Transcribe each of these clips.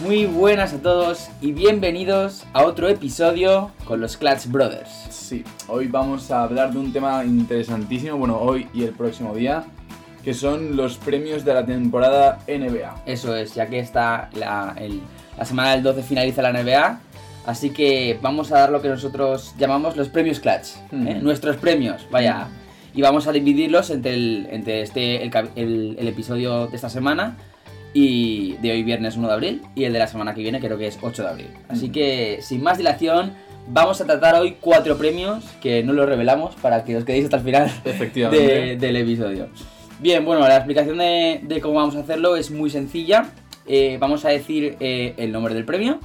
Muy buenas a todos y bienvenidos a otro episodio con los Clutch Brothers. Sí, hoy vamos a hablar de un tema interesantísimo, bueno, hoy y el próximo día, que son los premios de la temporada NBA. Eso es, ya que está la semana del 12 finaliza la NBA, así que vamos a dar lo que nosotros llamamos los premios Clutch, nuestros premios, vaya. Y vamos a dividirlos entre el episodio de esta semana y de hoy viernes 1 de abril y el de la semana que viene creo que es 8 de abril. Así que sin más dilación vamos a tratar hoy 4 premios que no los revelamos para que os quedéis hasta el final del episodio. Bien, bueno, la explicación de cómo vamos a hacerlo es muy sencilla. Vamos a decir el nombre del premio,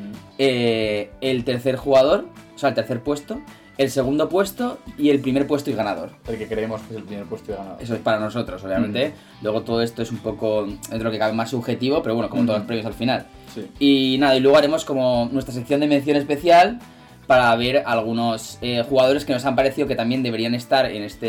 el tercer jugador, o sea el tercer puesto, el segundo puesto y el primer puesto y ganador. El que creemos que es el primer puesto y ganador. Eso es para nosotros, obviamente. Luego todo esto es un poco, dentro de lo que cabe, más subjetivo, pero bueno, como todos los premios al final. Sí. Y nada, y luego haremos como nuestra sección de mención especial para ver algunos jugadores que nos han parecido que también deberían estar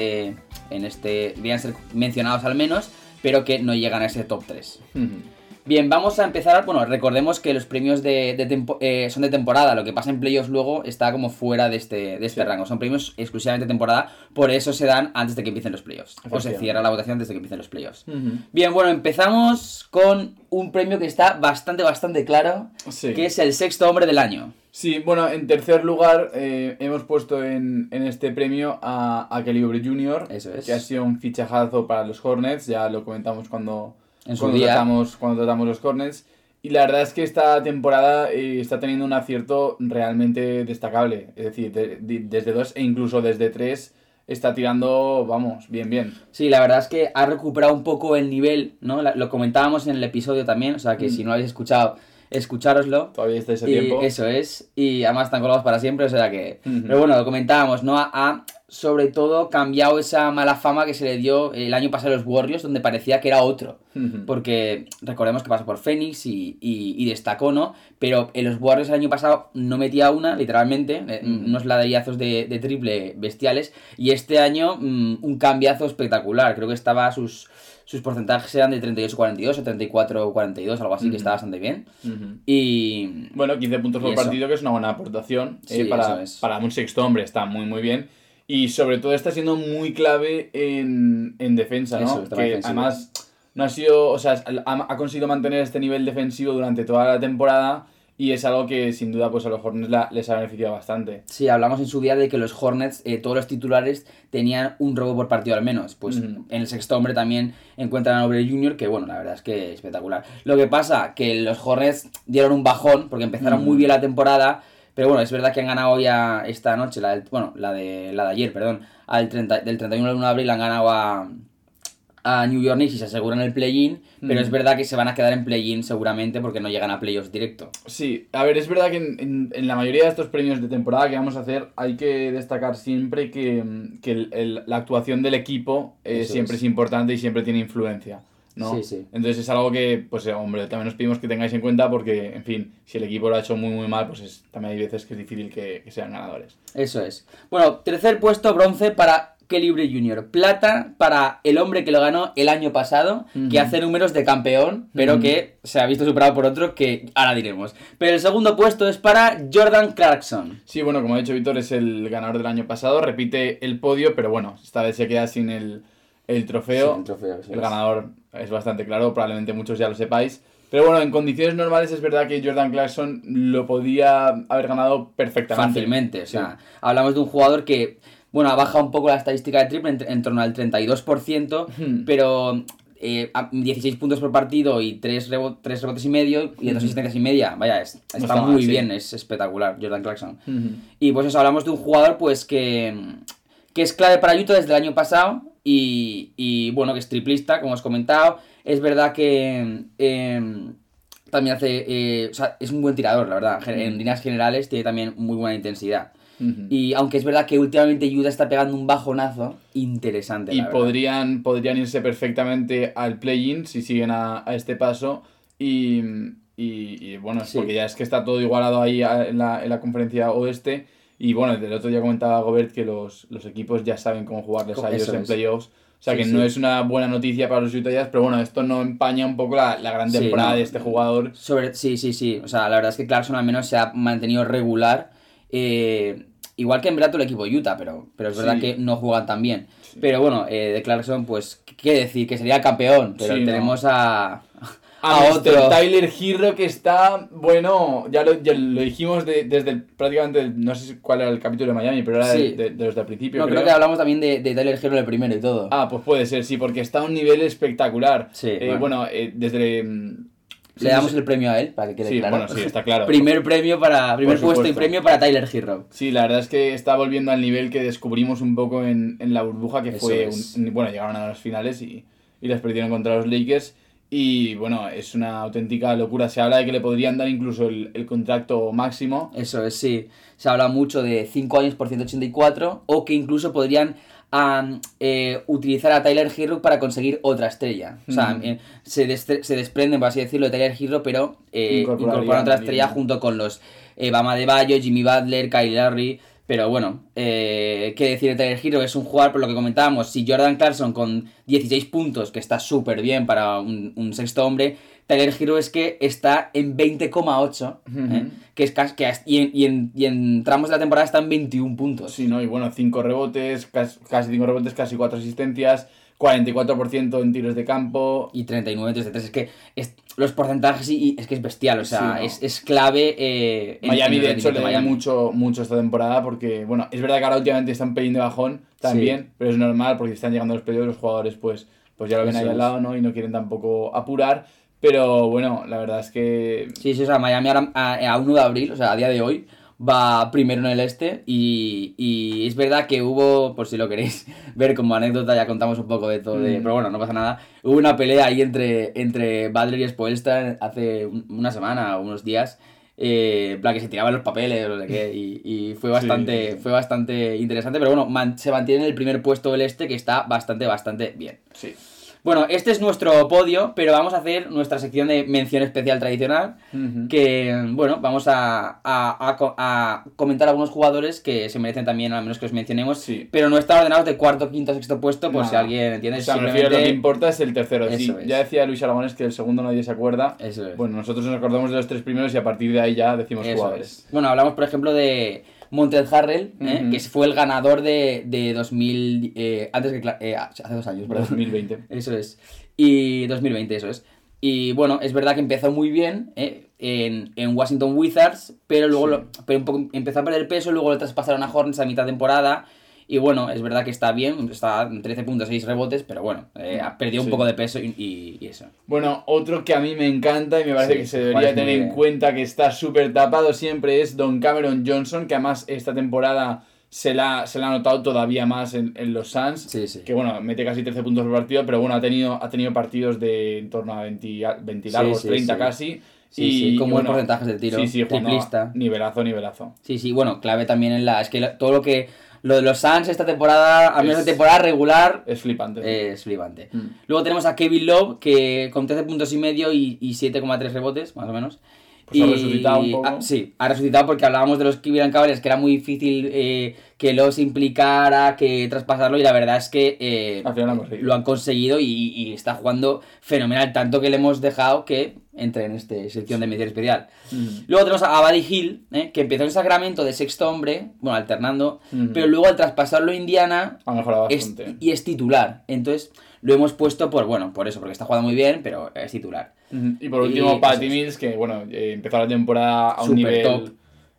deberían ser mencionados al menos, pero que no llegan a ese top 3. Bien, vamos a empezar. Bueno, recordemos que los premios son de temporada. Lo que pasa en playoffs luego está como fuera de este rango. Son premios exclusivamente de temporada, por eso se dan antes de que empiecen los playoffs. O se cierra la votación antes de que empiecen los playoffs. Bien, bueno, empezamos con un premio que está bastante claro, que es el sexto hombre del año. Sí, bueno, en tercer lugar hemos puesto en este premio a Kelly Oubre Jr., Eso es. que ha sido un fichajazo para los Hornets, ya lo comentamos cuando tratamos los Hornets. Y la verdad es que esta temporada está teniendo un acierto realmente destacable. Es decir, desde 2 e incluso desde 3 está tirando, vamos, bien. Sí, la verdad es que ha recuperado un poco el nivel, ¿no? Lo comentábamos en el episodio también, o sea que si no lo habéis escuchado, escuchároslo. Todavía está ese tiempo. Eso es, y además están colgados para siempre, o sea que... Pero bueno, lo comentábamos, ¿no? Ha sobre todo cambiado esa mala fama que se le dio el año pasado a los Warriors, donde parecía que era otro. Porque recordemos que pasó por Phoenix y destacó, ¿no? Pero en los Warriors el año pasado no metía una, literalmente, unos ladrillazos de triple bestiales, y este año un cambiazo espectacular. Creo que sus porcentajes eran de 38-42 o 34-42, algo así, que está bastante bien. Y bueno, 15 puntos por partido, que es una buena aportación. Sí, para un sexto hombre está muy bien. Y sobre todo está siendo muy clave en defensa, ¿no? Que además no ha sido, o sea, ha conseguido mantener este nivel defensivo durante toda la temporada. Y es algo que sin duda pues a los Hornets les ha beneficiado bastante. Sí, hablamos en su día de que los Hornets, todos los titulares tenían un robo por partido al menos. Pues en el sexto hombre también encuentran a Oubre Jr., que bueno, la verdad es que espectacular. Lo que pasa que los Hornets dieron un bajón porque empezaron muy bien la temporada. Pero bueno, es verdad que han ganado ya esta noche, la de ayer, perdón, del 31 de abril han ganado a New York Knicks y se aseguran el play-in, pero es verdad que se van a quedar en play-in seguramente porque no llegan a playoffs directo. Sí, a ver, es verdad que en la mayoría de estos premios de temporada que vamos a hacer hay que destacar siempre que la actuación del equipo siempre es importante y siempre tiene influencia, ¿no? Sí. Entonces es algo que, pues hombre, también os pedimos que tengáis en cuenta porque, en fin, si el equipo lo ha hecho muy mal, pues también hay veces que es difícil que sean ganadores. Eso es. Bueno, tercer puesto, bronce para Kelly Oubre Jr., plata para el hombre que lo ganó el año pasado, que hace números de campeón, pero que se ha visto superado por otro que ahora diremos. Pero el segundo puesto es para Jordan Clarkson. Sí, bueno, como ha dicho Víctor, es el ganador del año pasado, repite el podio, pero bueno, esta vez se queda sin el trofeo. Sin el trofeo, sí. El ganador es bastante claro, probablemente muchos ya lo sepáis. Pero bueno, en condiciones normales es verdad que Jordan Clarkson lo podía haber ganado perfectamente. Fácilmente, o sea, hablamos de un jugador que... Bueno, ha bajado un poco la estadística de triple en torno al 32%, pero 16 puntos por partido y 3 rebotes y medio y 2 asistencias y media. Vaya, está muy bien, es espectacular Jordan Clarkson. Y pues eso, hablamos de un jugador pues que es clave para Utah desde el año pasado y bueno, que es triplista, como os he comentado. Es verdad que también hace... o sea, es un buen tirador, la verdad. En líneas generales tiene también muy buena intensidad. Y aunque es verdad que últimamente Utah está pegando un bajonazo interesante. Y podrían irse perfectamente al play-in si siguen a este paso. Y bueno, porque ya es que está todo igualado ahí en la conferencia oeste. Y bueno, el otro día comentaba Gobert que los equipos ya saben cómo jugarles a ellos en playoffs. O sea, que no es una buena noticia para los Utah Jazz, pero bueno, esto no empaña un poco la gran temporada de este jugador. Sí. O sea, la verdad es que Clarkson al menos se ha mantenido regular. Igual que en verdad todo el equipo de Utah, pero es verdad que no juegan tan bien. Sí. Pero bueno, de Clarkson, pues, ¿qué decir? Que sería campeón, pero tenemos a otro. Tyler Herro, que está, bueno, ya lo dijimos desde prácticamente, no sé cuál era el capítulo de Miami, pero era de los del principio. No, creo que hablamos también de Tyler Herro el primero y todo. Ah, pues puede ser, sí, porque está a un nivel espectacular. Sí, desde... Le damos el premio a él, para que quede claro. Bueno, sí, está claro. Primer puesto y premio para Tyler Herro. Sí, la verdad es que está volviendo al nivel que descubrimos un poco en la burbuja, que fue... llegaron a las finales y las perdieron contra los Lakers. Y bueno, es una auténtica locura. Se habla de que le podrían dar incluso el contrato máximo. Eso es, sí. Se habla mucho de 5 años por 184, o que incluso podrían utilizar a Tyler Herro para conseguir otra estrella. O sea, se desprenden, por así decirlo, de Tyler Herro, pero incorporan otra estrella junto con los Bam Adebayo, Jimmy Butler, Kyle Lowry. Pero bueno, qué decir de Tyler Herro, es un jugador, por lo que comentábamos, si Jordan Clarkson con 16 puntos, que está súper bien para un sexto hombre, Tyler Herro es que está en 20,8, que es y en tramos de la temporada está en 21 puntos. Sí, ¿no? Y bueno, 5 rebotes, casi 5 rebotes, casi 4 asistencias, 44% en tiros de campo. Y 39 3 de 3. Es que los porcentajes es que es bestial, o sea, es clave. Miami, de hecho, le da mucho esta temporada porque, bueno, es verdad que ahora últimamente están pidiendo bajón también, pero es normal porque están llegando los periodos, los jugadores pues ya lo ven ahí al lado, ¿no? Y no quieren tampoco apurar. Pero bueno, la verdad es que... Sí, o sea, Miami ahora a 1 de abril, o sea, a día de hoy, va primero en el este y es verdad que hubo, por si lo queréis ver como anécdota, ya contamos un poco de todo, pero bueno, no pasa nada. Hubo una pelea ahí entre Butler y Spoelstra hace una semana o unos días, plan que se tiraban los papeles o no sé qué, y fue bastante interesante, pero bueno, se mantiene en el primer puesto del este, que está bastante bien. Sí. Bueno, este es nuestro podio, pero vamos a hacer nuestra sección de mención especial tradicional, que, bueno, vamos a comentar algunos jugadores que se merecen también, al menos que los mencionemos, pero no están ordenados de cuarto, quinto, sexto puesto, por si alguien entiende. O sea, me refiero, lo que importa es el tercero. Sí, ya decía Luis Aragonés que el segundo nadie se acuerda. Eso es. Bueno, nosotros nos acordamos de los 3 primeros y a partir de ahí ya decimos jugadores. Bueno, hablamos, por ejemplo, de Montrezl Harrell, que fue el ganador de 2000, hace 2 años, perdón. 2020. Eso es. Y 2020, eso es. Y bueno, es verdad que empezó muy bien en Washington Wizards, pero luego empezó a perder peso, luego lo traspasaron a Hornets a mitad de temporada. Y bueno, es verdad que está bien, está en 13.6 rebotes, pero bueno, perdió un poco de peso y eso. Bueno, otro que a mí me encanta y me parece que se debería tener en cuenta, que está súper tapado siempre, es Don Cameron Johnson, que además esta temporada se la ha notado todavía más en los Suns, que bueno, mete casi 13 puntos por partido, pero bueno, ha tenido partidos de en torno a 20 largos, 30 casi. Con buenos porcentajes de tiro, triplista. Nivelazo. Sí, bueno, clave también es que todo lo de los Suns esta temporada, a menos de temporada regular, es flipante. Luego tenemos a Kevin Love, que con 13 puntos y medio y 7,3 rebotes, más o menos. Pues ha resucitado un poco. Ha resucitado porque hablábamos de los Cleveland Cavaliers, que era muy difícil que Love se implicara, que traspasarlo, y la verdad es que al final lo han conseguido y está jugando fenomenal, tanto que le hemos dejado que entre en esta sección de mención especial. Luego tenemos a Buddy Hield, que empezó en Sacramento de sexto hombre, bueno, alternando, pero luego al traspasarlo a Indiana ha mejorado bastante. Es titular. Entonces lo hemos puesto por eso, porque está jugando muy bien, pero es titular. Y por último, Patty Mills, que bueno, empezó la temporada a un nivel top,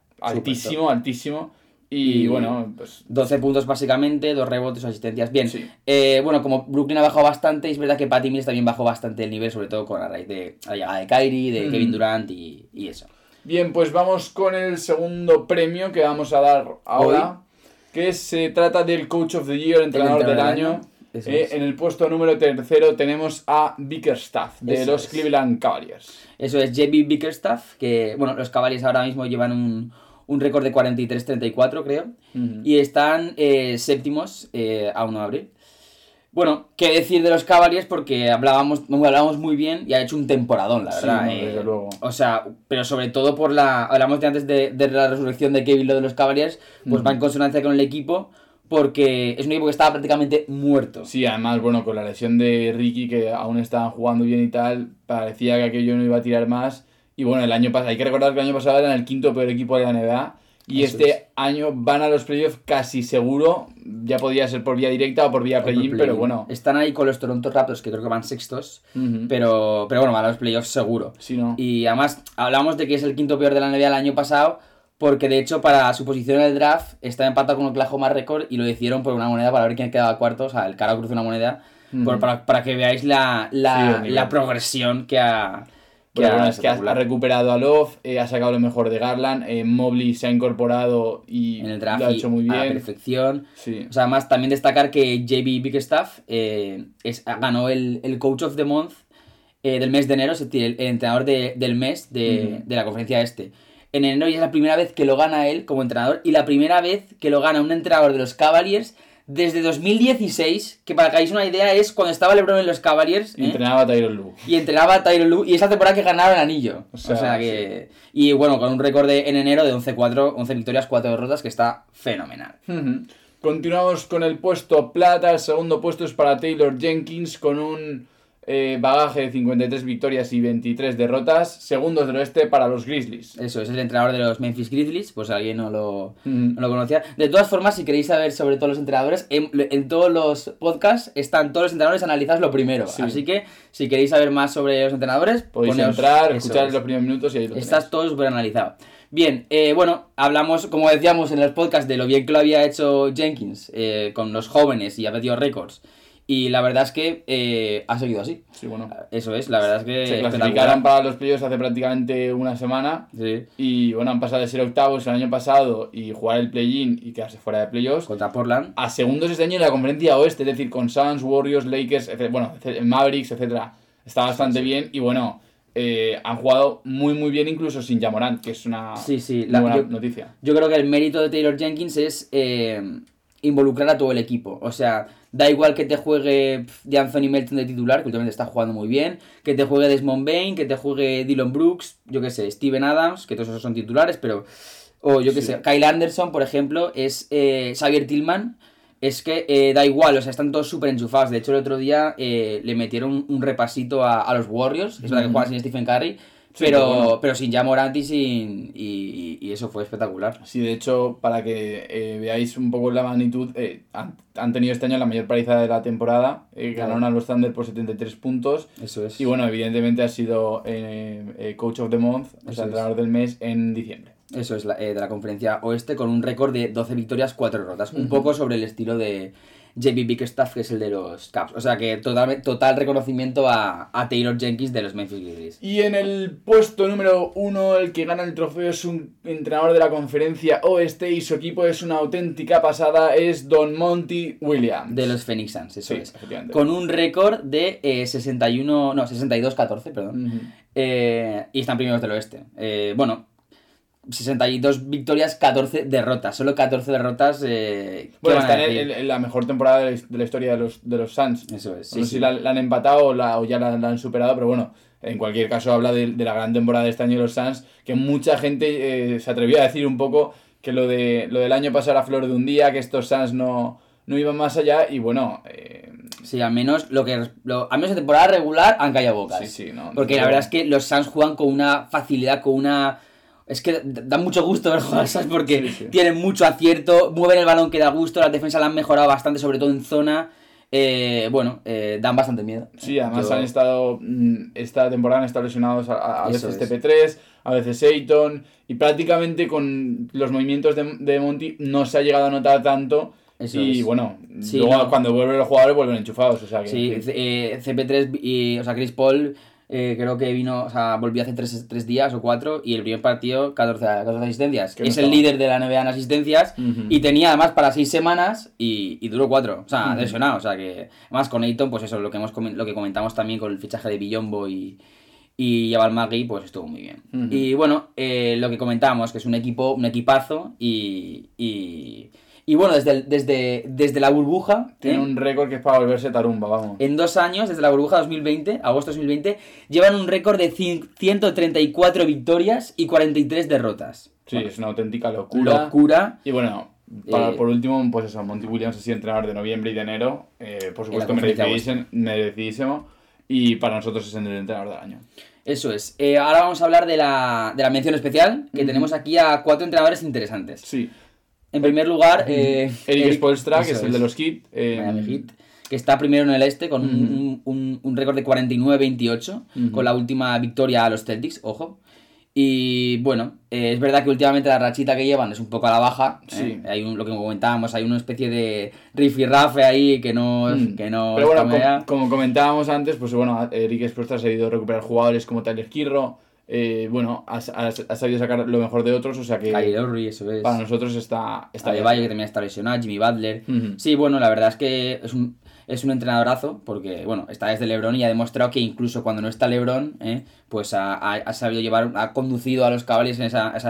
altísimo. Y bueno, pues 12 puntos básicamente, 2 rebotes o asistencias. Bien, bueno, como Brooklyn ha bajado bastante, es verdad que Patty Mills también bajó bastante el nivel, sobre todo con la raíz de la llegada de Kyrie, de Kevin Durant y eso. Bien, pues vamos con el segundo premio que vamos a dar ahora, que se trata del Coach of the Year, entrenador del año. En el puesto número 3 tenemos a Bickerstaff, de los Cleveland Cavaliers. Eso es, J.B. Bickerstaff, que bueno, los Cavaliers ahora mismo llevan un récord de 43-34, creo, y están séptimos a 1 de abril. Bueno, qué decir de los Cavaliers, porque hablábamos muy bien y ha hecho un temporadón, la verdad. Desde luego. O sea, pero sobre todo hablamos de antes de la resurrección de Kevin Love de los Cavaliers, pues va en consonancia con el equipo, porque es un equipo que estaba prácticamente muerto. Sí, además, bueno, con la lesión de Ricky, que aún estaban jugando bien y tal, parecía que aquello no iba a tirar más. Y bueno, el año pasado, hay que recordar que el año pasado eran el quinto peor equipo de la NBA. Y Eso este año van a los playoffs casi seguro. Ya podría ser por vía directa o por vía play-in, pero bueno. Están ahí con los Toronto Raptors, que creo que van sextos. Pero bueno, van a los playoffs seguro. Sí, ¿no? Y además, hablamos de que es el quinto peor de la NBA el año pasado, porque de hecho para su posición en el draft está empatado con Oklahoma Record y lo decidieron por una moneda para ver quién quedaba cuarto. O sea, el cara cruza una moneda para que veáis la progresión que ha... Bueno, es que ha recuperado a Love, ha sacado lo mejor de Garland, Mobley se ha incorporado y en el draft lo ha hecho muy bien. A la perfección. Sí. O sea, además también destacar que JB Bigstaff ganó el Coach of the Month del mes de enero, es decir, el entrenador del mes de la conferencia este. En enero ya es la primera vez que lo gana él como entrenador y la primera vez que lo gana un entrenador de los Cavaliers desde 2016, que para que hagáis una idea es cuando estaba LeBron en los Cavaliers. Entrenaba a Tyronn Lue. Y entrenaba a Tyronn Lue y esa temporada que ganaron el anillo. O sea que... Sí. Y bueno, con un récord en enero de 11-4, 11 victorias, 4 derrotas, que está fenomenal. Continuamos con el puesto plata. El segundo puesto es para Taylor Jenkins con un bagaje de 53 victorias y 23 derrotas. Segundos del oeste para los Grizzlies. Eso, es el entrenador de los Memphis Grizzlies, pues alguien no lo conocía. De todas formas, si queréis saber sobre todos los entrenadores, en todos los podcasts están todos los entrenadores analizados lo primero. Sí. Así que, si queréis saber más sobre los entrenadores, podéis entrar, escuchar los primeros minutos y ahí lo tenéis. Estás todo súper analizado. Bien, bueno, hablamos, como decíamos en los podcasts, de lo bien que lo había hecho Jenkins con los jóvenes y ha metido récords. Y la verdad es que ha seguido así. Sí, bueno. Eso es, la verdad es que... Se clasificaron para los playoffs hace prácticamente una semana. Sí. Y bueno, han pasado de ser octavos el año pasado y jugar el play-in y quedarse fuera de playoffs. Contra Portland. A segundos este año en la conferencia oeste, es decir, con Suns, Warriors, Lakers, bueno, Mavericks, etcétera. Está bastante bien y bueno... han jugado muy muy bien incluso sin Ja Morant, que es una buena noticia. Yo creo que el mérito de Taylor Jenkins es involucrar a todo el equipo. O sea, da igual que te juegue de Anthony Melton de titular, que últimamente está jugando muy bien, que te juegue Desmond Bain, que te juegue Dillon Brooks, yo qué sé, Steven Adams, que todos esos son titulares, pero... O yo qué sé, Kyle Anderson, por ejemplo, es Xavier Tillman. Es que da igual, o sea, están todos súper enchufados. De hecho, el otro día le metieron un repasito a los Warriors. Es verdad que juegan sin Stephen Curry, pero sin Ja Morant y eso fue espectacular. Sí, de hecho, para que veáis un poco la magnitud, han tenido este año la mayor paliza de la temporada. Ganaron a los Thunder por 73 puntos. Eso es. Y bueno, evidentemente ha sido Coach of the Month, o sea, entrenador del mes en diciembre. Eso es, de la conferencia oeste, con un récord de 12 victorias, 4 derrotas. Un poco sobre el estilo de JB Bigstaff, que es el de los Cavs. O sea que total reconocimiento a Taylor Jenkins de los Memphis Grizzlies. Y en el puesto número 1, el que gana el trofeo es un entrenador de la conferencia oeste y su equipo es una auténtica pasada, es Don Monty Williams. De los Phoenix Suns, eso es. Con un récord de 62-14, perdón. Y están primeros del oeste. 62 victorias, 14 derrotas. Solo 14 derrotas. Bueno, están en la mejor temporada de la historia de los Suns. Eso es. No sé si la han empatado o ya la han superado, pero bueno, en cualquier caso habla de la gran temporada de este año de los Suns, que mucha gente se atrevió a decir un poco que lo del año pasado era flor de un día, que estos Suns no iban más allá y bueno... Sí, al menos al menos en temporada regular han callado bocas. Sí, no. Porque la verdad es que los Suns juegan con una facilidad, con una... Es que da mucho gusto ver jugar, ¿sabes? Porque tienen mucho acierto, mueven el balón que da gusto, las defensas la han mejorado bastante, sobre todo en zona. Dan bastante miedo. Sí, además han estado, esta temporada han estado lesionados a veces TP3, a veces Ayton, y prácticamente con los movimientos de Monty no se ha llegado a notar tanto. Eso y es. Bueno, luego cuando vuelven los jugadores vuelven enchufados. O sea que, sí, CP3 y Chris Paul... creo que volvió hace 3 días o 4 y el primer partido 14 asistencias. Es el líder de la NBA en asistencias y tenía además para 6 semanas y duró 4, o sea, lesionado. O sea que, además con Ayton, pues eso, lo que comentamos también con el fichaje de Biyombo y Jabal Magui, pues estuvo muy bien. Y bueno, lo que comentábamos, que es un equipazo y bueno, desde la burbuja... Tiene un récord que es para volverse tarumba, vamos. En 2 años, desde la burbuja 2020, agosto 2020, llevan un récord de 134 victorias y 43 derrotas. Sí, es una auténtica locura. Y bueno, Por último, pues eso, Monty Williams ha sido entrenador de noviembre y de enero. Por supuesto, merecidísimo. Y para nosotros es el entrenador del año. Eso es. Ahora vamos a hablar de la mención especial, que tenemos aquí a 4 entrenadores interesantes. Sí. En primer lugar, Eric Spoelstra, que es el de los Heat. Miami Heat, que está primero en el este con un récord de 49-28, con la última victoria a los Celtics, ojo. Y bueno, es verdad que últimamente la rachita que llevan es un poco a la baja. Sí. Hay lo que comentábamos, hay una especie de rifirrafe ahí que no Pero bueno, como comentábamos antes, pues bueno, Eric Spoelstra ha sabido recuperar jugadores como Tyler Herro. Bueno, ha sabido sacar lo mejor de otros, o sea que Kyle Lowry, eso es. Para nosotros está de Valle, que también está lesionado, Jimmy Butler. Sí, bueno, la verdad es que es un entrenadorazo, porque bueno, está desde LeBron y ha demostrado que incluso cuando no está LeBron, pues ha sabido llevar, ha conducido a los Cavaliers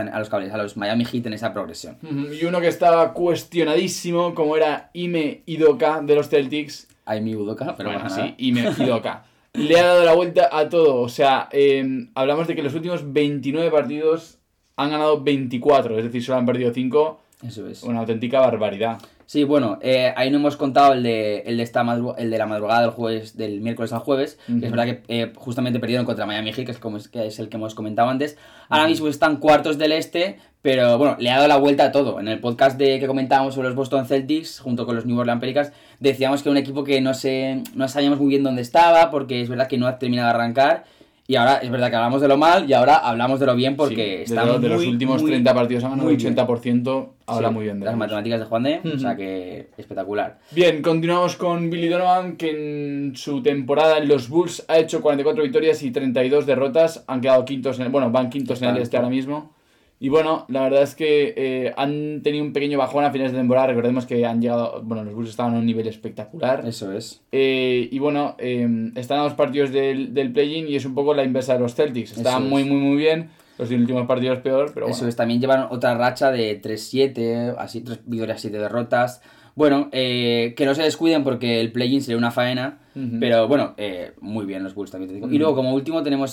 a los Miami Heat en esa progresión. Y uno que estaba cuestionadísimo, como era Ime Udoka de los Celtics. Ime Udoka, pero bueno, sí, Ime Udoka. Le ha dado la vuelta a todo, o sea, hablamos de que los últimos 29 partidos han ganado 24, es decir, solo han perdido 5. Eso es. Una auténtica barbaridad. Sí, bueno, ahí no hemos contado el de la madrugada del miércoles al jueves, que es verdad que justamente perdieron contra Miami Heat, que es el que hemos comentado antes. Ahora mismo están cuartos del este, pero bueno, le ha dado la vuelta a todo. En el podcast que comentábamos sobre los Boston Celtics, junto con los New Orleans Pelicans, decíamos que era un equipo que no sabíamos muy bien dónde estaba, porque es verdad que no ha terminado de arrancar. Y ahora es verdad que hablamos de lo mal y ahora hablamos de lo bien porque sí, de los últimos 30 partidos han ganado un 80%, habla sí, muy bien de las matemáticas de Juan D, o sea que espectacular. Bien, continuamos con Billy Donovan, que en su temporada en los Bulls ha hecho 44 victorias y 32 derrotas, han quedado quintos, van quintos en el este ahora mismo. Y bueno, la verdad es que han tenido un pequeño bajón a finales de temporada. Recordemos que han llegado, los Bulls estaban a un nivel espectacular. Eso es. Y bueno, están a 2 partidos del play-in y es un poco la inversa de los Celtics. Están muy bien. Los últimos partidos peor, pero bueno. Eso es, también llevan otra racha de 3-7, así 3 victorias, 7 derrotas. Bueno, que no se descuiden porque el play-in sería una faena, pero bueno, muy bien los Bulls también te digo. Y luego como último tenemos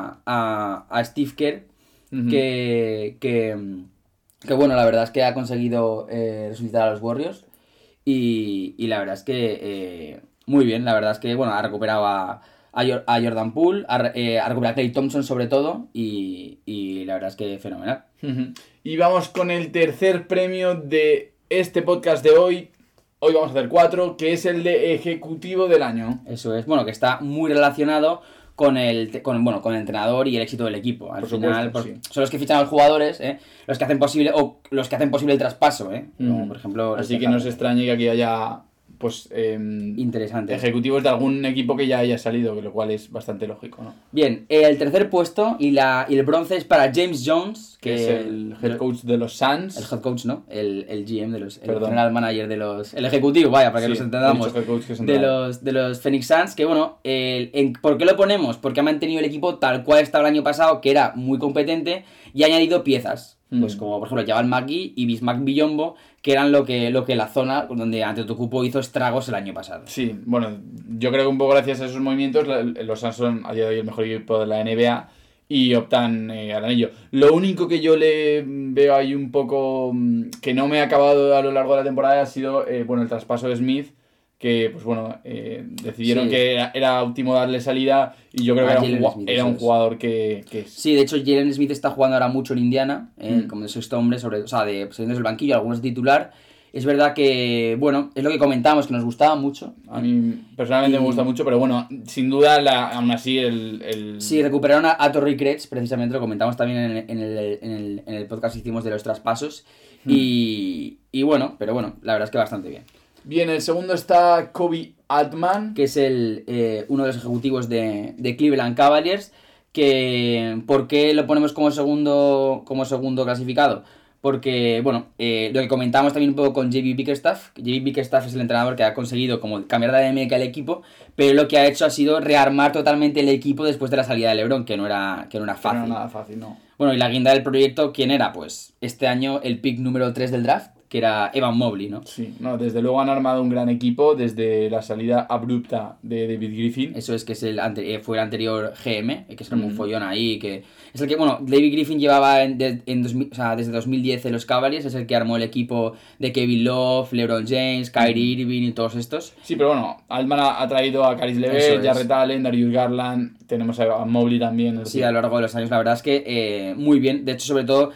a Steve Kerr, que bueno, la verdad es que ha conseguido resucitar a los Warriors y la verdad es que muy bien, la verdad es que bueno, ha recuperado a Jordan Poole, ha recuperado a Klay Thompson sobre todo y la verdad es que fenomenal. Y vamos con el tercer premio de este podcast de hoy. Hoy vamos a hacer 4, que es el de Ejecutivo del Año. Eso es, bueno, que está muy relacionado con el entrenador y el éxito del equipo. Al final, sí. Son los que fichan a los jugadores, los que hacen posible el traspaso, como por ejemplo. Así que no se extrañe que aquí haya interesante ejecutivos de algún equipo que ya haya salido, lo cual es bastante lógico, ¿no? Bien, el tercer puesto y el bronce es para James Jones, que es el head coach de los Suns. El head coach, ¿no? El GM de los... El general manager de los... El ejecutivo, vaya, para que nos entendamos. De los Phoenix Suns, que bueno, ¿por qué lo ponemos? Porque ha mantenido el equipo tal cual estaba el año pasado, que era muy competente, y ha añadido piezas. Pues como por ejemplo Jabal Magui y Bismack Biyombo, que eran lo que la zona donde Antetokounmpo hizo estragos el año pasado. Sí, bueno, yo creo que un poco gracias a esos movimientos los Suns son a día de hoy el mejor equipo de la NBA y optan al anillo. Lo único que yo le veo ahí un poco que no me ha acabado a lo largo de la temporada ha sido el traspaso de Smith, que pues bueno, decidieron que era óptimo darle salida y yo creo que era un jugador que Sí, de hecho Jalen Smith está jugando ahora mucho en Indiana, como de sexto hombre, saliendo del banquillo, algunos de titular. Es verdad que, bueno, es lo que comentábamos, que nos gustaba mucho. A mí personalmente me gusta mucho, pero bueno, sin duda, aún así Sí, recuperaron a Torrey Kretz, precisamente lo comentamos también en el podcast que hicimos de los traspasos. Y bueno, pero bueno, la verdad es que bastante bien. Bien, el segundo está Kobe Altman, que es uno de los ejecutivos de Cleveland Cavaliers. ¿Por qué lo ponemos como segundo clasificado? Porque, bueno, lo que comentábamos también un poco con JB Bickerstaff. JB Bickerstaff es el entrenador que ha conseguido como cambiar de dinámica al equipo, pero lo que ha hecho ha sido rearmar totalmente el equipo después de la salida de LeBron, que no era fácil. No era nada fácil, no. Bueno, y la guinda del proyecto, ¿quién era? Pues este año el pick número 3 del draft, que era Evan Mobley, ¿no? Sí, no, desde luego han armado un gran equipo desde la salida abrupta de David Griffin. Eso es, que es fue el anterior GM, que es como un follón ahí, que es el que, bueno, David Griffin llevaba desde 2010 en los Cavaliers, es el que armó el equipo de Kevin Love, LeBron James, Kyrie Irving y todos estos. Sí, pero bueno, Altman ha traído a Caris LeVert, Jarrett Allen, Darius Garland, tenemos a Mobley también. Sí, a lo largo de los años, la verdad es que muy bien, de hecho, sobre todo,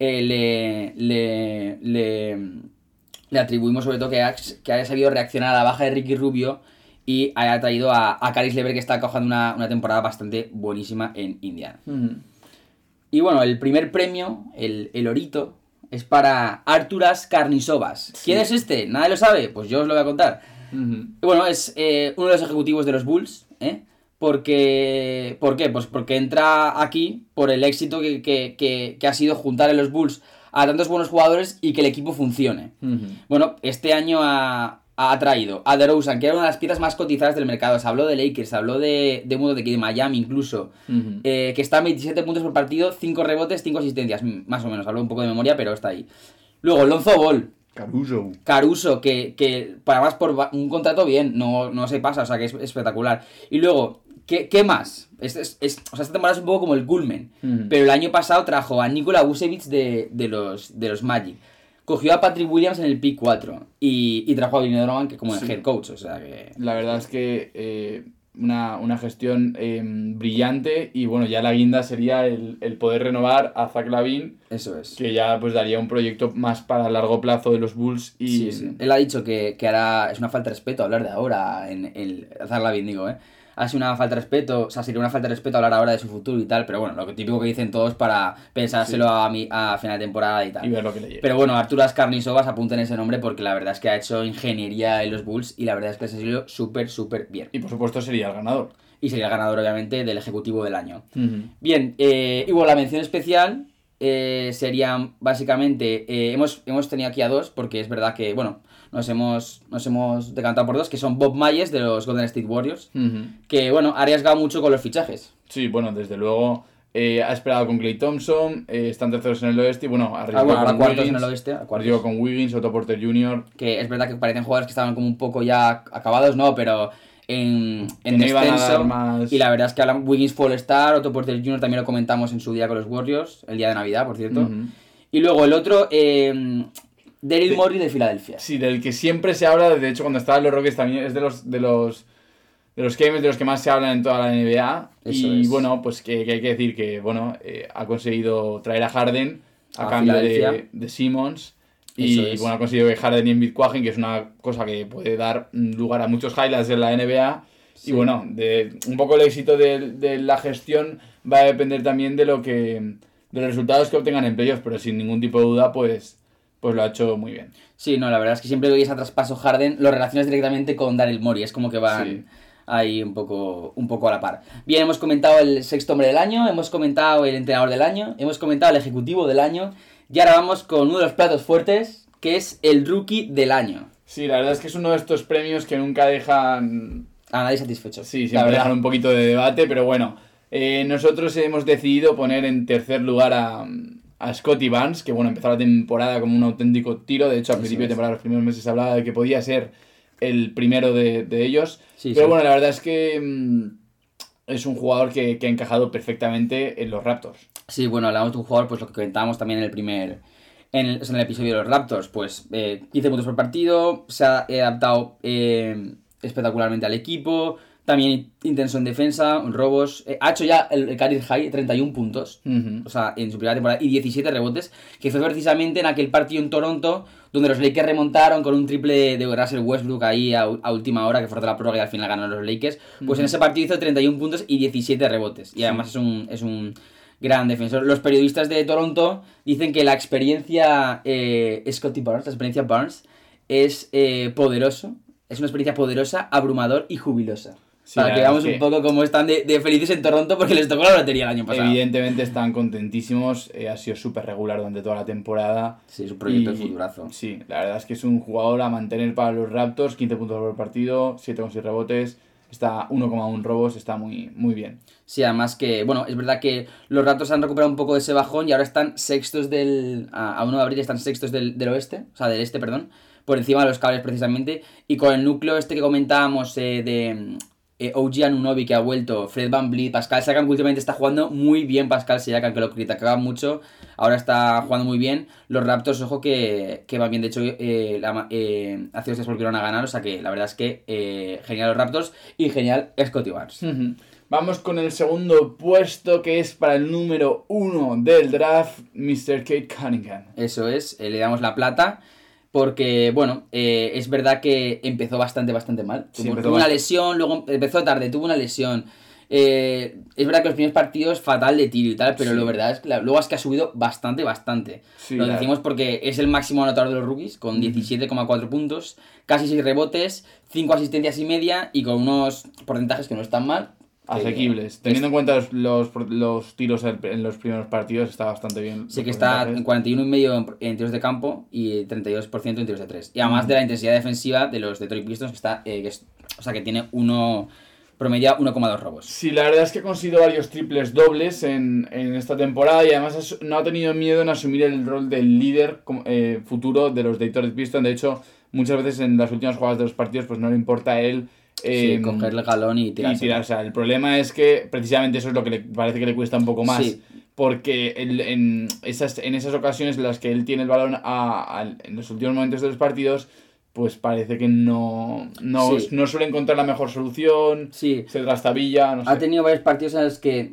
le atribuimos sobre todo que haya sabido reaccionar a la baja de Ricky Rubio y haya traído a Caris LeVert, que está cojando una temporada bastante buenísima en Indiana. Y bueno, el primer premio, el Orito, es para Arturas Karnisovas. Sí. ¿Quién es este? ¿Nadie lo sabe? Pues yo os lo voy a contar. Bueno, es uno de los ejecutivos de los Bulls, ¿Por qué? Pues porque entra aquí por el éxito que ha sido juntar en los Bulls a tantos buenos jugadores y que el equipo funcione. Bueno, este año ha traído a DeRozan, que era una de las piezas más cotizadas del mercado. Se habló de Lakers, se habló de Miami incluso, que está en 27 puntos por partido, 5 rebotes, 5 asistencias, más o menos. Hablo un poco de memoria, pero está ahí. Luego, Lonzo Ball. Caruso, que además por un contrato bien, no se pasa, o sea que es espectacular. Y luego, ¿qué más? O sea, esta temporada es un poco como el culmen. Pero el año pasado trajo a Nikola Vucevic de los Magic. Cogió a Patrick Williams en el pick 4 y trajo a Billy Donovan que como el head coach, o sea que... La verdad es que una gestión brillante y bueno, ya la guinda sería el poder renovar a Zach LaVine. Eso es. Que ya pues daría un proyecto más para largo plazo de los Bulls y... Sí. Él ha dicho que ahora es una falta de respeto hablar de ahora en Zach LaVine, digo, ha sido una falta de respeto, o sea, sería una falta de respeto hablar ahora de su futuro y tal, pero bueno, lo típico que dicen todos para pensárselo a final de temporada y tal. Y ver lo que le llega. Pero bueno, Arturas Karnisovas, apunten ese nombre porque la verdad es que ha hecho ingeniería en los Bulls y la verdad es que se ha salido súper, súper bien. Y por supuesto sería el ganador. Y sería el ganador, obviamente, del ejecutivo del año. Bien, y bueno, la mención especial serían básicamente, hemos tenido aquí a dos, porque es verdad que, bueno, nos hemos decantado por dos, que son Bob Myers de los Golden State Warriors, que bueno, ha arriesgado mucho con los fichajes. Sí, bueno, desde luego ha esperado con Klay Thompson, están terceros en el oeste y bueno, arriesgado con cuartos Wiggins, en el oeste. Arriesgado con Wiggins, Otto Porter Jr. Que es verdad que parecen jugadores que estaban como un poco ya acabados, ¿no? Pero en descenso, más... y la verdad es que Wiggins fue All-Star, Otto Porter Jr. también lo comentamos en su día con los Warriors, el día de Navidad, por cierto. Y luego el otro... Daryl Morey de Filadelfia. Sí, del que siempre se habla, de hecho cuando estaba en los Rockets también es de los games de los que más se hablan en toda la NBA. Eso y es. Bueno, pues que hay que decir que bueno, ha conseguido traer a Harden a cambio de Simmons. Y bueno, ha conseguido que Harden y Embiid cuajen, que es una cosa que puede dar lugar a muchos highlights en la NBA. Sí. Y bueno, un poco el éxito de la gestión va a depender también de los resultados que obtengan en playoffs, pero sin ningún tipo de duda, pues lo ha hecho muy bien. Sí, no, la verdad es que siempre que oyes a traspaso Harden, lo relacionas directamente con Daryl Morey, es como que van ahí un poco a la par. Bien, hemos comentado el sexto hombre del año, hemos comentado el entrenador del año, hemos comentado el ejecutivo del año, y ahora vamos con uno de los platos fuertes, que es el rookie del año. Sí, la verdad es que es uno de estos premios que nunca dejan... a nadie satisfecho. Sí, siempre dejan un poquito de debate, pero bueno, nosotros hemos decidido poner en tercer lugar a Scottie Barnes, que bueno, empezó la temporada como un auténtico tiro. De hecho, al principio de temporada, los primeros meses, se hablaba de que podía ser el primero de ellos. Pero bueno, la verdad es que es un jugador que ha encajado perfectamente en los Raptors. Sí, bueno, hablamos de un jugador, pues lo que comentábamos también en el episodio de los Raptors, pues 15 puntos por partido, se ha adaptado espectacularmente al equipo, también intenso en defensa, en robos, ha hecho ya el career high, 31 puntos, o sea, en su primera temporada, y 17 rebotes, que fue precisamente en aquel partido en Toronto, donde los Lakers remontaron con un triple de Russell Westbrook ahí a última hora, que forzó la prórroga y al final ganaron los Lakers. Pues en ese partido hizo 31 puntos y 17 rebotes, y además es un gran defensor. Los periodistas de Toronto dicen que la experiencia Scottie Barnes, la experiencia Barnes, es poderoso, es una experiencia poderosa, abrumador y jubilosa. Sí, para que veamos un poco cómo están de felices en Toronto, porque les tocó la lotería el año pasado. Evidentemente están contentísimos, ha sido súper regular durante toda la temporada. Sí, es un proyecto de futurazo. Sí, la verdad es que es un jugador a mantener para los Raptors, 15 puntos por partido, 7,6 rebotes. está 1,1 robos, está muy, muy bien. Sí, además que, bueno, es verdad que los Raptors han recuperado un poco de ese bajón y ahora están sextos a 1 de abril están sextos del oeste, o sea, del este, perdón, por encima de los Cavaliers precisamente, y con el núcleo este que comentábamos de OG Anunoby que ha vuelto, Fred VanVleet, Pascal Siakam, que últimamente está jugando muy bien Pascal Siakam, que lo criticaban mucho, ahora está jugando muy bien. Los Raptors, ojo que van bien, de hecho hace 2 días volvieron a ganar, o sea que la verdad es que genial los Raptors y genial Scottie Barnes. Vamos con el segundo puesto, que es para el número 1 del draft, Mr. Cade Cunningham. Eso es, le damos la plata. Porque, bueno, es verdad que empezó bastante mal. Tuvo una lesión, luego empezó tarde, tuvo una lesión. Es verdad que los primeros partidos fatal de tiro y tal, pero lo verdad es que luego es que ha subido bastante. Sí, lo decimos porque es el máximo anotador de los rookies, con 17,4 puntos, casi 6 rebotes, 5 asistencias y media y con unos porcentajes que no están mal. Asequibles. Teniendo en cuenta los tiros en los primeros partidos, está bastante bien. Sí, que está en 41,5 en tiros de campo y 32% en tiros de 3. Y además de la intensidad defensiva de los Detroit Pistons, que está o sea que tiene promedia 1,2 robos. Sí, la verdad es que ha conseguido varios triples dobles en esta temporada y además no ha tenido miedo en asumir el rol del líder futuro de los Detroit Pistons. De hecho, muchas veces en las últimas jugadas de los partidos pues no le importa a él coger el galón y tirarse. El problema es que precisamente eso es lo que parece que le cuesta un poco más. Sí. Porque en esas ocasiones en las que él tiene el balón en los últimos momentos de los partidos, pues parece que no suele encontrar la mejor solución. Sí. Se trastabilla, no sé. Ha tenido varios partidos en los que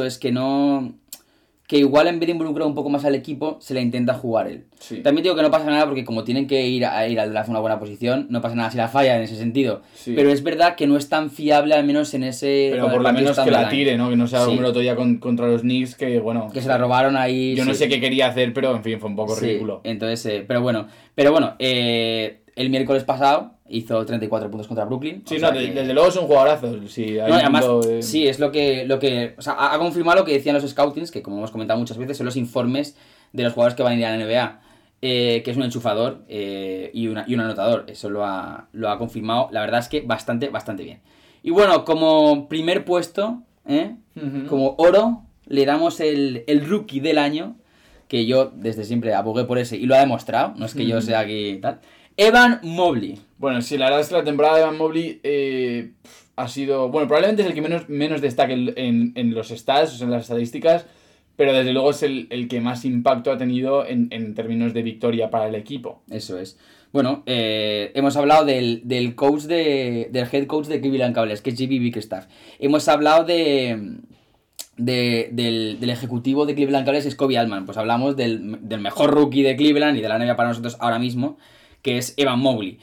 que igual en vez de involucrar un poco más al equipo, se la intenta jugar él. Sí. También digo que no pasa nada porque como tienen que ir al draft a una buena posición, no pasa nada si la falla en ese sentido. Sí. Pero es verdad que no es tan fiable, al menos en ese... Pero por lo menos que la tire, ¿no? Que no sea como el otro día contra los Knicks, que bueno... Que se la robaron ahí... Yo no sé qué quería hacer, pero en fin, fue un poco ridículo. Entonces, pero bueno, el miércoles pasado hizo 34 puntos contra Brooklyn. Sí, desde luego es un jugadorazo. Sí, además, sí, es lo que o sea, ha confirmado lo que decían los scoutings, que como hemos comentado muchas veces, son los informes de los jugadores que van a ir a la NBA, que es un enchufador y un anotador. Eso lo ha confirmado. La verdad es que bastante bien. Y bueno, como primer puesto, como oro, le damos el rookie del año, que yo desde siempre abogué por ese y lo ha demostrado. No es que yo sea aquí tal. Evan Mobley. Bueno, sí, la verdad es que la temporada de Evan Mobley ha sido... Bueno, probablemente es el que menos destaque en los stats, o sea, en las estadísticas, pero desde luego es el que más impacto ha tenido en términos de victoria para el equipo. Eso es. Bueno, hemos hablado del head coach de Cleveland Cavaliers, que es J.B. Bickerstaff. Hemos hablado del ejecutivo de Cleveland Cavaliers, es Kobe Altman. Pues hablamos del mejor rookie de Cleveland y de la NBA para nosotros ahora mismo, que es Evan Mobley.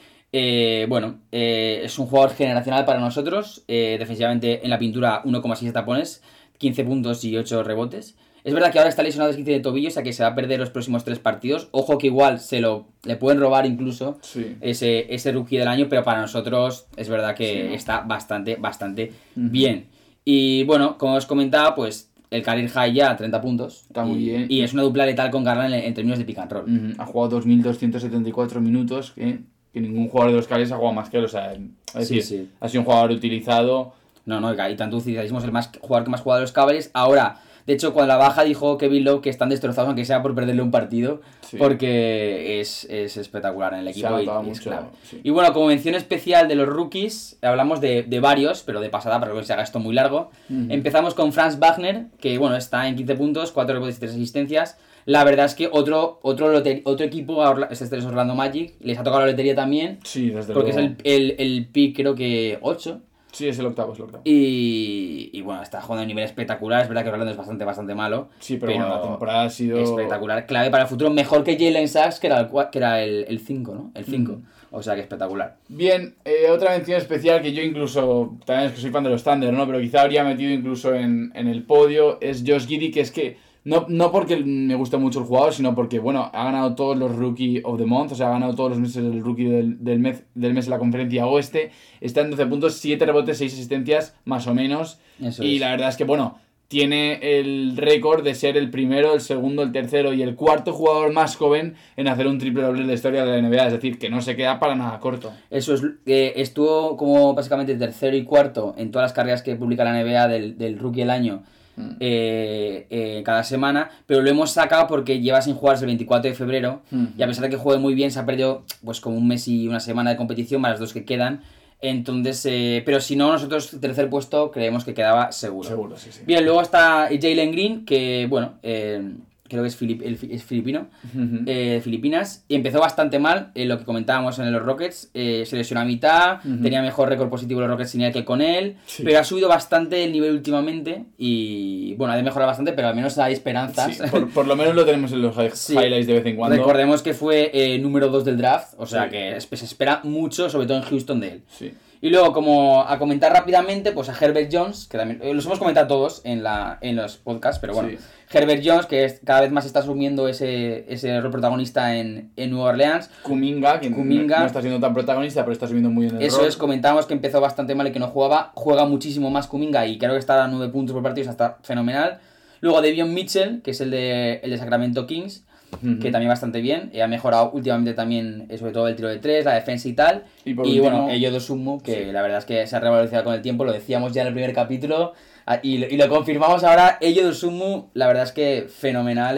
Es un jugador generacional para nosotros. Defensivamente en la pintura 1,6 tapones, 15 puntos y 8 rebotes. Es verdad que ahora está lesionado de 15 de tobillo, o sea que se va a perder los próximos 3 partidos. Ojo que igual le pueden robar incluso ese rookie del año, pero para nosotros es verdad que está bastante bien. Y bueno, como os comentaba, pues el career high ya 30 puntos. Está muy bien. Y es una dupla letal con Garland en términos de pick and roll. Ha jugado 2.274 minutos, que ningún jugador de los Cavaliers ha jugado más que él. O sea, es decir, ha sido un jugador utilizado. No, y tanto utilizadísimo, es el jugador que más juega de los Cavaliers. Ahora, de hecho, cuando la baja dijo Kevin Love que están destrozados, aunque sea por perderle un partido, porque es espectacular en el equipo y es clave. Sí. Y bueno, como mención especial de los rookies, hablamos de varios, pero de pasada para que se haga esto muy largo. Empezamos con Franz Wagner, que bueno, está en 15 puntos, 4 rebotes y 3 asistencias. La verdad es que otro equipo, los Orlando Magic, les ha tocado la lotería también. Sí, desde porque luego. Es el pick, creo que 8. Sí, es el octavo. Y bueno, está jugando a un nivel espectacular. Es verdad que Orlando es bastante malo. Sí, pero bueno, la temporada ha sido... espectacular, clave para el futuro. Mejor que Jalen Sachs, que era el 5, ¿no? El 5. O sea que espectacular. Bien, otra mención especial que yo incluso... También es que soy fan de los Thunder, ¿no? Pero quizá habría metido incluso en el podio. Es Josh Giddey, que es que... No porque me gusta mucho el jugador, sino porque, bueno, ha ganado todos los Rookie of the Month, o sea, ha ganado todos los meses del Rookie del mes en la Conferencia Oeste. Está en 12 puntos, 7 rebotes, 6 asistencias, más o menos. Eso y es. La verdad es que, bueno, tiene el récord de ser el primero, el segundo, el tercero y el cuarto jugador más joven en hacer un triple doble en la historia de la NBA. Es decir, que no se queda para nada corto. Eso es, estuvo como básicamente tercero y cuarto en todas las carreras que publica la NBA del rookie del año cada semana, pero lo hemos sacado porque lleva sin jugarse el 24 de febrero y a pesar de que juegue muy bien se ha perdido pues como un mes y una semana de competición más las 2 que quedan. Entonces, pero si no, nosotros tercer puesto creemos que quedaba seguro. Seguro, sí. Bien, luego está Jalen Green, que bueno, creo que es filipino, Filipinas, y empezó bastante mal, lo que comentábamos en los Rockets, se lesionó a mitad, tenía mejor récord positivo los Rockets sin él que con él, pero ha subido bastante el nivel últimamente y bueno, ha de mejorar bastante, pero al menos hay esperanzas. Sí, por lo menos lo tenemos en los highlights de vez en cuando. Recordemos que fue número 2 del draft, o sea que se espera mucho, sobre todo en Houston, de él. Sí. Y luego, como a comentar rápidamente, pues a Herbert Jones, que también los hemos comentado todos en los podcasts, pero bueno, Herbert Jones, que cada vez más está asumiendo ese rol protagonista en Nueva Orleans. Kuminga, que no está siendo tan protagonista, pero está subiendo muy bien el rol. Eso es, comentábamos que empezó bastante mal y que no jugaba, juega muchísimo más Kuminga y creo que está a 9 puntos por partido, está fenomenal. Luego Devion Mitchell, que es el de Sacramento Kings, que también bastante bien, ha mejorado últimamente también sobre todo el tiro de 3, la defensa y tal, y último, bueno, Ello Dosunmu, que la verdad es que se ha revalorizado con el tiempo, lo decíamos ya en el primer capítulo y lo confirmamos ahora. Ello Dosunmu, la verdad es que fenomenal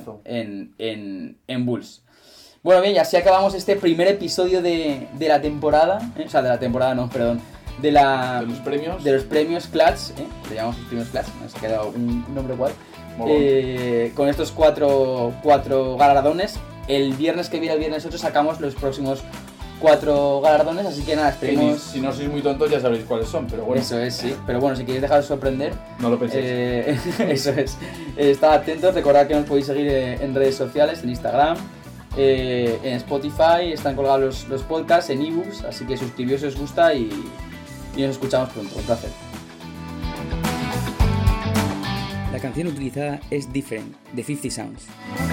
en Bulls. Bueno, bien, y así acabamos este primer episodio de la temporada, o sea, de la temporada no, perdón, de los premios Clutch, le llamamos los premios Clutch, nos ha quedado un nombre guay. Con estos cuatro galardones. El viernes que viene, el viernes 8, sacamos los próximos 4 galardones, así que nada, esperemos. Si no sois muy tontos ya sabréis cuáles son, pero bueno. Eso es, sí, pero bueno, si queréis dejaros sorprender, no lo penséis. Eso es, estad atentos, recordad que nos podéis seguir en redes sociales, en Instagram, en Spotify, están colgados los podcasts, en ebooks, así que suscribíos si os gusta y nos escuchamos pronto, un placer. La canción utilizada es Different, de 50 Sounds.